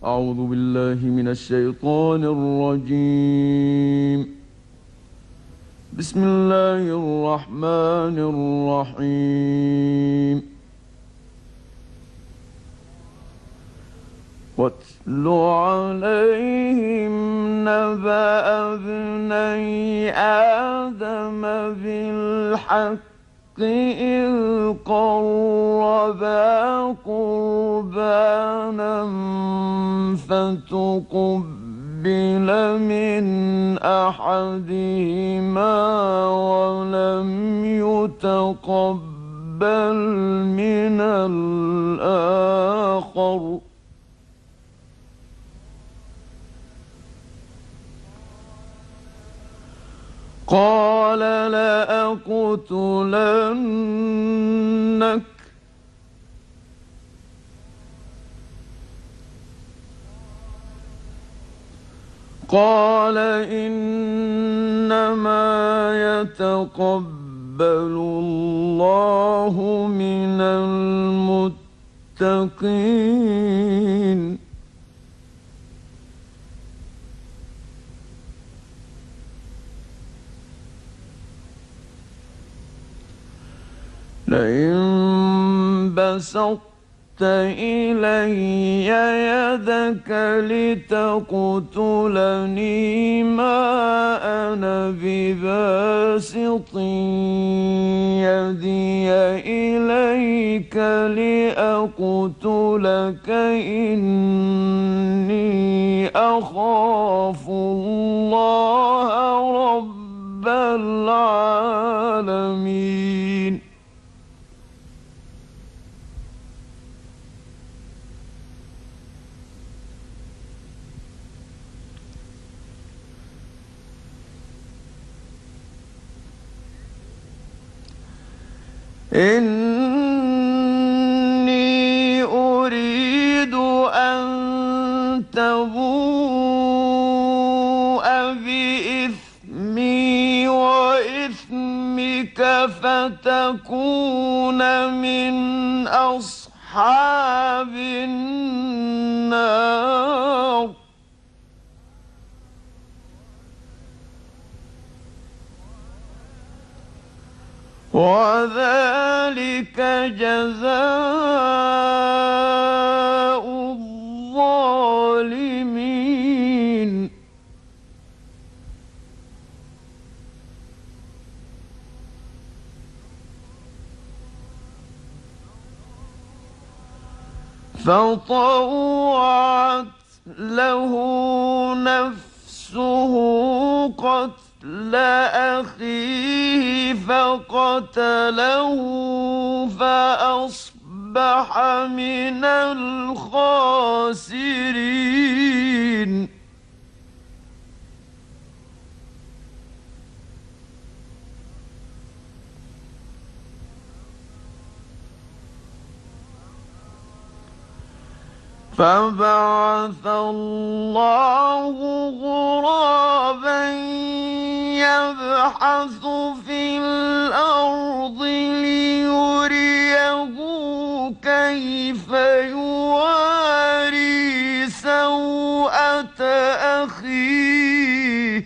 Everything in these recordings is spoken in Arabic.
أعوذ بالله من الشيطان الرجيم. بسم الله الرحمن الرحيم. واتل عليهم نبأ ابني آدم بالحق إذ قربا قربانا فتقبل من أحدهما ولم يتقبل من الآخر قال لأقتلنك. قال إنما يتقبل الله من المتقين. لئن بسطت إلي يدك لتقتلني ما أنا بباسط يدي إليك لأقتلك إني أخاف الله رب العالمين. إني أريد أن تبوء بإثمي وإثمك فتكون من أصحاب النار. وذلك جزاء الظالمين. فطوعت له نفسه قتل أخيه فقتله فأصبح من الخاسرين. فبعث الله غرابا يبحث في الأرض ليريه كيف يواري سوءة أخيه.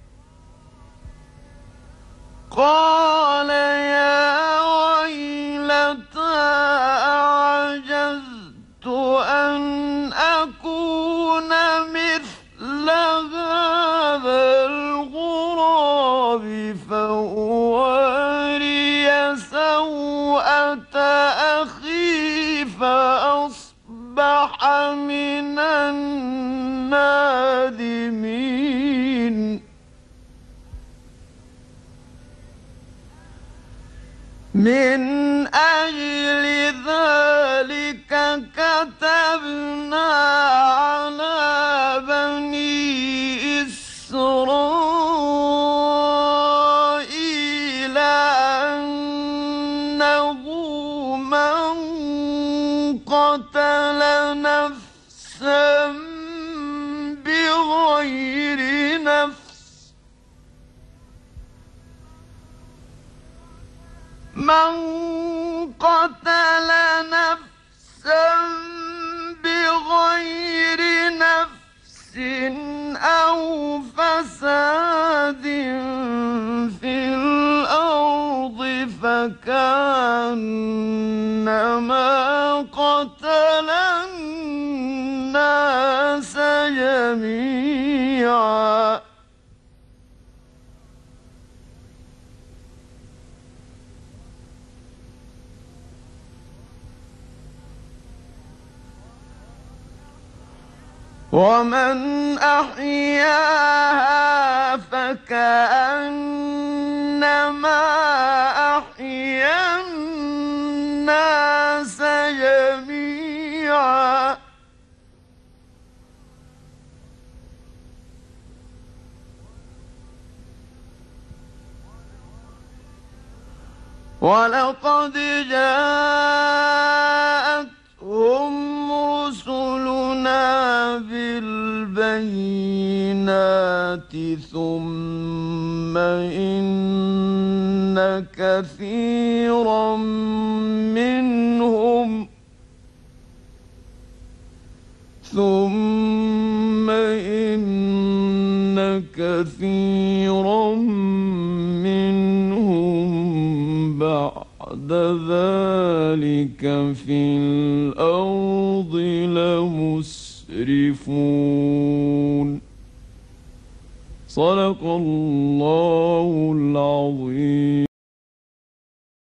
قال يا ويلتى أعجزت أن أكون مثل هذا الغراب فأواري سوءة أخي فأصبح من النادمين. من أجل ذلك كتبنا على بني إسرائيل أنه من قتل نفسا بغير نفس بغير أو فساد في الأرض فكأنما قتل الناس جميعا ومن أحياها فكأنما أحيا الناس جميعا ولقد جاءتهم رسلنا بالبينات ثم إن كثيرا منهم بعد ذلك في الأرض لمسرفون. صدق الله العظيم.